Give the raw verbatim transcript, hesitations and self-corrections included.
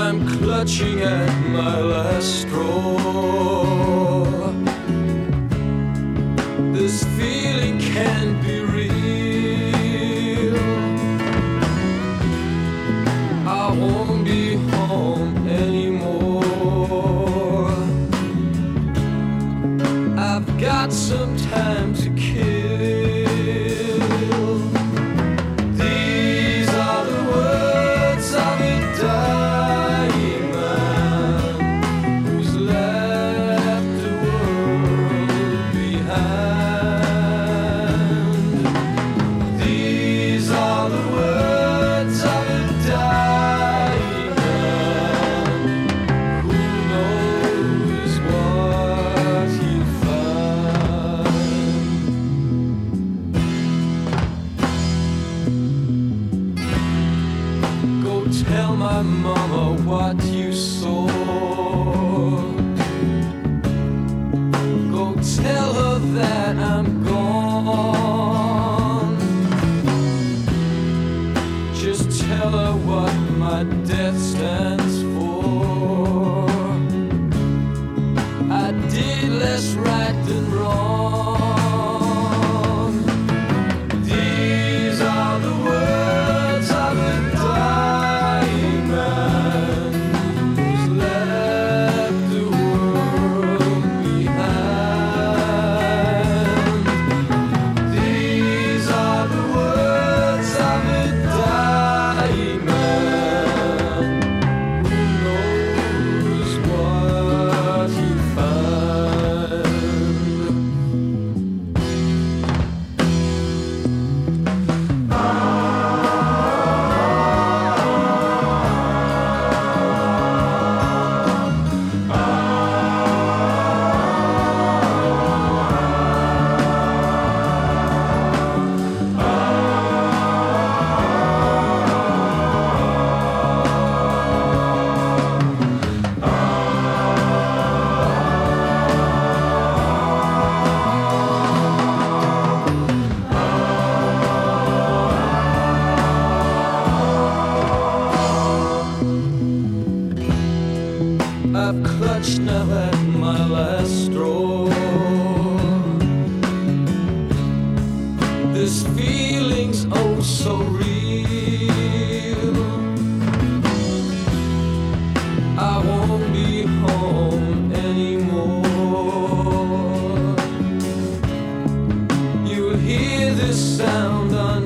I'm clutching at my last straw. This feeling can't be real. I won't be home anymore. I've got some time to kill. These are the words of a dying man who's left the world behind. These are the words of a dying man who knows what he'll find. Go tell my mama what you saw. Go tell her that I'm gone. Just tell her what my death stands for. I did less right than wrong. These are the words of a dying man who's left the world behind. These are the words of a dying man who knows what he'll find. I've clutched now at my last straw. This feeling's oh so real. I won't be home anymore. You'll hear this sound on